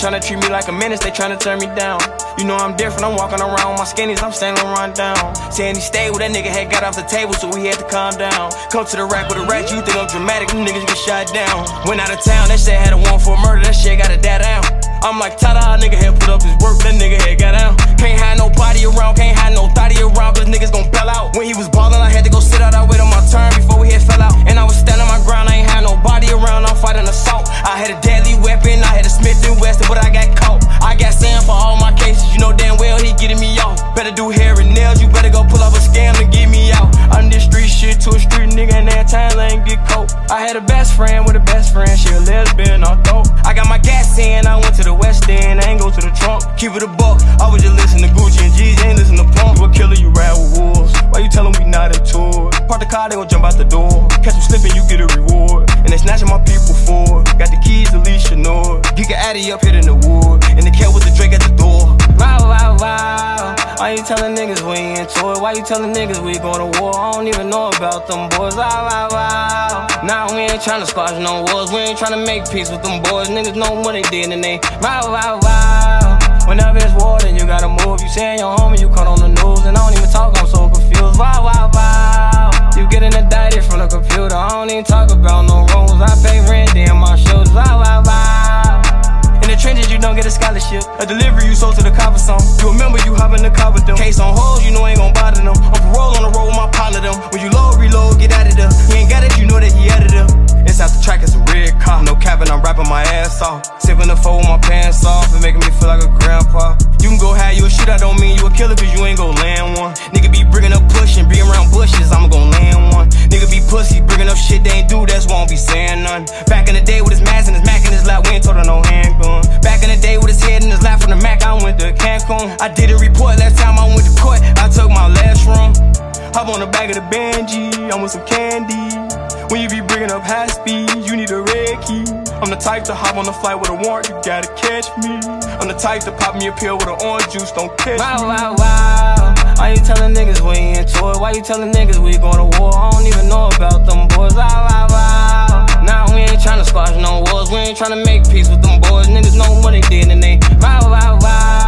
tryna treat me like a menace, they tryna turn me down. You know I'm different, I'm walking around with my skinnies, I'm standing run down. Saying he stayed with that nigga, had got off the table, so we had to calm down. Come to the rack with a rat, you think I'm dramatic, them niggas get shot down. Went out of town, that shit had a warrant for murder, that shit got a dad down. I'm like, ta-da, nigga had put up his work, that nigga had got down. Can't have no body around, can't have no thotty around, cause niggas gon' bail out. When he was ballin', I had to go sit out, I wait on my turn before we had fell out. And I was standing my ground, I ain't had no body around, I'm fighting assault. I had a deadly weapon, I had a Smith & Wesson, but I got caught. I got Sam for all my cases, you know damn well he getting me off. Better do hair and nails, you better go pull up a scam and get me out. I'm this street shit to a street nigga, and that time I ain't get caught. I had a best friend with a best friend, she a lesbian, I thought. I got my gas in, I went to the West End, I ain't go to the trunk. Keep it a buck, I was just listen to Gucci and G's, ain't listen to Pump. You a killer, you ride with wolves, why you tellin' we not into it? Park the car, they gon' jump out the door. Catch them slipping, you get a reward. And they snatching my people for it. Got the keys, Alicia Nord. Geek Addy up hitting the wood, and the cat with the Drake at the door. Wow, wow, wow. Why you telling niggas we ain't into it? Why you telling niggas we going to war? I don't even know about them boys. Wow, wow, wow. Nah, we ain't tryna squash no wars. We ain't tryna make peace with them boys. Niggas know what they did and they wow, wow, wow. Whenever it's war, then you gotta move. You saying your homie, you caught on the news. And I don't even talk, I'm so confused. Wow, wow, wow. You getting indicted from the computer. I don't even talk about no rules. I pay rent, damn my shoes. Wow, wow, wow. In the trenches, you don't get a scholarship. A delivery you sold to the cop or something. You remember you hop in the car with them. Case on hold, you know ain't gon' bother them. On parole on the road with my partner them. When you load, reload, get out of there. He ain't got it, you know that he out of there. Inside the track, it's a red car. No capping, I'm rapping my ass off. Sipping the four with my pants off and making me feel like a grandpa. You can go high, you a shooter, I don't mean you a killer, cause you ain't gon' land one. Nigga be bringing up pushing, being around bushes, I'ma gon' land one. Nigga be pussy, bringing up shit they ain't do, that's why I don't be saying none. Back in the day with his mask and his Mac in his lap, we ain't told her no handgun. Back in the day with his head in his lap from the Mac, I went to Cancun. I did a report last time I went to court, I took my last room. Hop on the back of the Benji, I'm with some candy. When you be bringing up high speed, you need a red key. I'm the type to hop on the flight with a warrant, you gotta catch me. I'm the type to pop me a pill with an orange juice, don't catch me. Wow, wow, wow. Why you telling niggas we ain't into it? Why you telling niggas we going to war? I don't even know about them boys. Wow, wow, wow. Nah, we ain't tryna squash no wars. We ain't tryna make peace with them boys. Niggas know what they did and they wow, wow, wow.